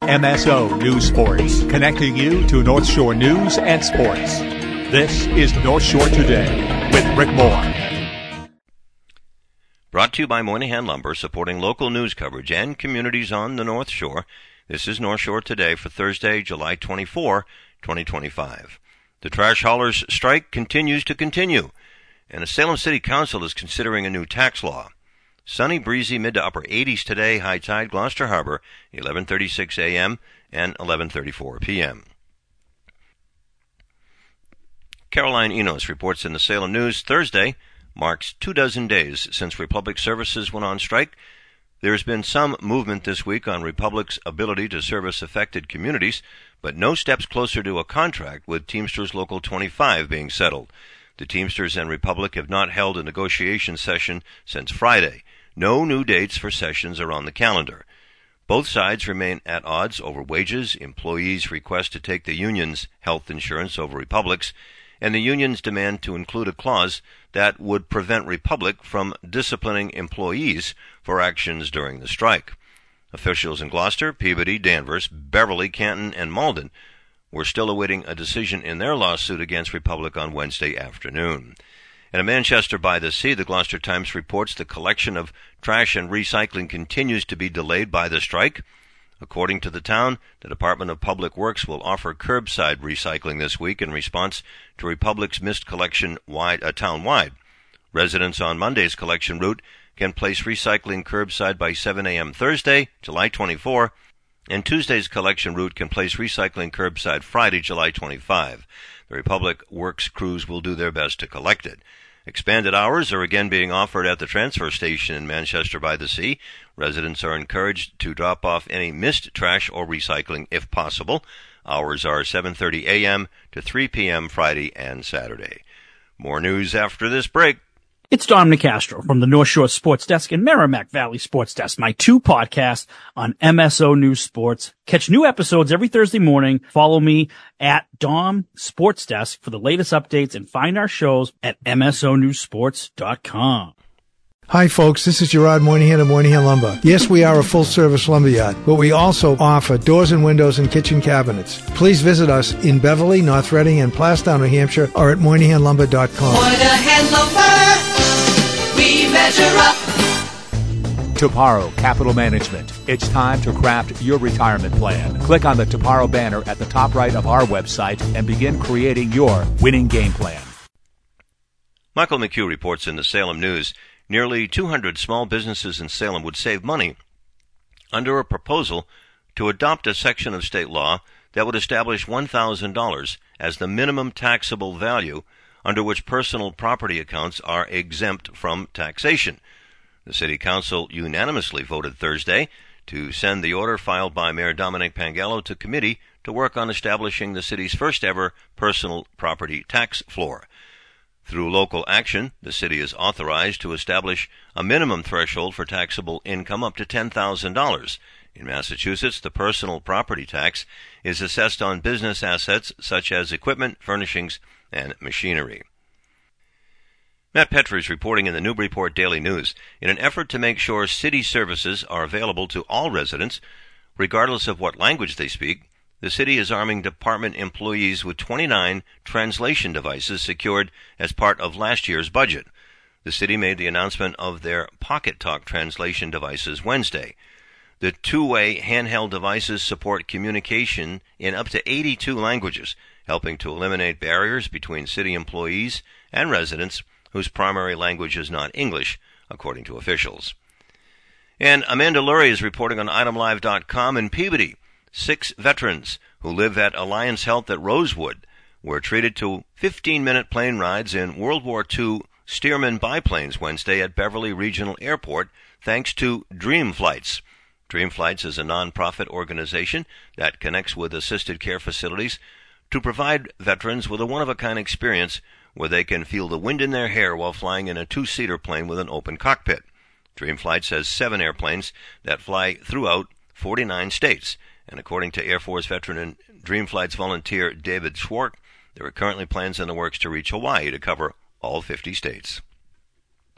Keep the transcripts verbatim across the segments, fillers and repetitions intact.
M S O News Sports, connecting you to North Shore news and sports. This is North Shore Today with Rick Moore. Brought to you by Moynihan Lumber, supporting local news coverage and communities on the North Shore. This is North Shore Today for Thursday, July twenty-fourth, twenty twenty-five. The trash haulers' strike continues to continue, and the Salem City Council is considering a new tax law. Sunny, breezy, mid to upper eighties today, high tide, Gloucester Harbor, eleven thirty-six a.m. and eleven thirty-four p.m. Caroline Enos reports in the Salem News. Thursday marks two dozen days since Republic Services went on strike. There's been some movement this week on Republic's ability to service affected communities, but no steps closer to a contract with Teamsters Local twenty-five being settled. The Teamsters and Republic have not held a negotiation session since Friday. No new dates for sessions are on the calendar. Both sides remain at odds over wages, employees' request to take the union's health insurance over Republic's, and the union's demand to include a clause that would prevent Republic from disciplining employees for actions during the strike. Officials in Gloucester, Peabody, Danvers, Beverly, Canton, and Malden were still awaiting a decision in their lawsuit against Republic on Wednesday afternoon. And in Manchester by the Sea, the Gloucester Times reports the collection of trash and recycling continues to be delayed by the strike. According to the town, the Department of Public Works will offer curbside recycling this week in response to Republic's missed collection wide, uh, town-wide. Residents on Monday's collection route can place recycling curbside by seven a.m. Thursday, July twenty-fourth, and Tuesday's collection route can place recycling curbside Friday, July twenty-fifth. The Republic Works crews will do their best to collect it. Expanded hours are again being offered at the transfer station in Manchester by the Sea. Residents are encouraged to drop off any missed trash or recycling if possible. Hours are seven thirty a.m. to three p.m. Friday and Saturday. More news after this break. It's Dom Nicastro from the North Shore Sports Desk and Merrimack Valley Sports Desk, my two podcasts on M S O News Sports. Catch new episodes every Thursday morning. Follow me at Dom Sports Desk for the latest updates and find our shows at M S O news sports dot com. Hi folks, this is Gerard Moynihan of Moynihan Lumber. Yes, we are a full-service lumberyard, but we also offer doors and windows and kitchen cabinets. Please visit us in Beverly, North Reading, and Plastown, New Hampshire, or at moynihan lumber dot com. Moynihan Lumber, we measure up. Toparo Capital Management. It's time to craft your retirement plan. Click on the Toparo banner at the top right of our website and begin creating your winning game plan. Michael McHugh reports in the Salem News. Nearly two hundred small businesses in Salem would save money under a proposal to adopt a section of state law that would establish one thousand dollars as the minimum taxable value under which personal property accounts are exempt from taxation. The City Council unanimously voted Thursday to send the order filed by Mayor Dominic Pangallo to committee to work on establishing the city's first-ever personal property tax floor. Through local action, the city is authorized to establish a minimum threshold for taxable income up to ten thousand dollars. In Massachusetts, the personal property tax is assessed on business assets such as equipment, furnishings, and machinery. Matt Petrie is reporting in the Newburyport Daily News. In an effort to make sure city services are available to all residents, regardless of what language they speak, the city is arming department employees with twenty-nine translation devices secured as part of last year's budget. The city made the announcement of their Pocket Talk translation devices Wednesday. The two-way handheld devices support communication in up to eighty-two languages, helping to eliminate barriers between city employees and residents whose primary language is not English, according to officials. And Amanda Lurie is reporting on item live dot com in Peabody. Six veterans who live at Alliance Health at Rosewood were treated to fifteen-minute plane rides in World War Two Stearman biplanes Wednesday at Beverly Regional Airport, thanks to Dream Flights. Dream Flights is a non-profit organization that connects with assisted care facilities to provide veterans with a one-of-a-kind experience where they can feel the wind in their hair while flying in a two-seater plane with an open cockpit. Dream Flights has seven airplanes that fly throughout forty-nine states. And according to Air Force veteran and Dream Flights volunteer David Schwartz, there are currently plans in the works to reach Hawaii to cover all fifty states.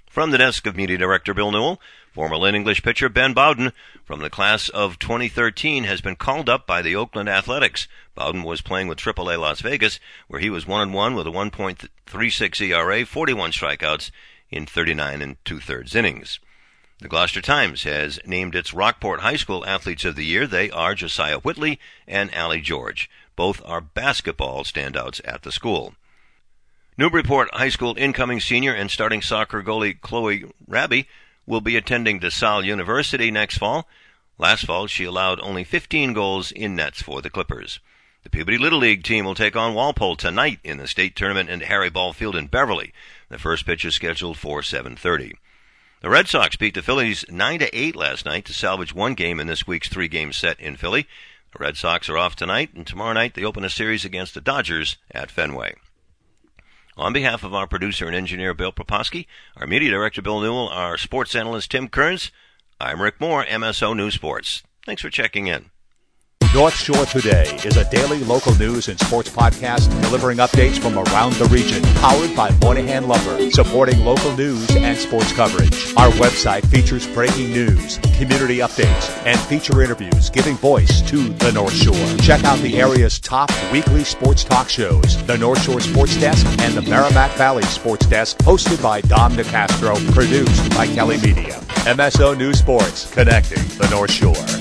From the desk of Media Director Bill Newell, former Lynn English pitcher Ben Bowden from the class of twenty thirteen has been called up by the Oakland Athletics. Bowden was playing with triple A Las Vegas, where he was one and one with a one point three six E R A, forty-one strikeouts in thirty-nine and two-thirds innings. The Gloucester Times has named its Rockport High School Athletes of the Year. They are Josiah Whitley and Allie George. Both are basketball standouts at the school. Newburyport High School incoming senior and starting soccer goalie Chloe Raby will be attending DeSalle University next fall. Last fall, she allowed only fifteen goals in nets for the Clippers. The Peabody Little League team will take on Walpole tonight in the state tournament in Harry Ball Field in Beverly. The first pitch is scheduled for seven thirty. The Red Sox beat the Phillies nine to eight last night to salvage one game in this week's three-game set in Philly. The Red Sox are off tonight, and tomorrow night they open a series against the Dodgers at Fenway. On behalf of our producer and engineer, Bill Proposki, our media director, Bill Newell, our sports analyst, Tim Kearns, I'm Rick Moore, M S O News Sports. Thanks for checking in. North Shore Today is a daily local news and sports podcast delivering updates from around the region, powered by Moynihan Lumber, supporting local news and sports coverage. Our website features breaking news, community updates, and feature interviews giving voice to the North Shore. Check out the area's top weekly sports talk shows, the North Shore Sports Desk and the Merrimack Valley Sports Desk, hosted by Dom DeCastro, produced by Kelly Media. M S O News Sports, connecting the North Shore.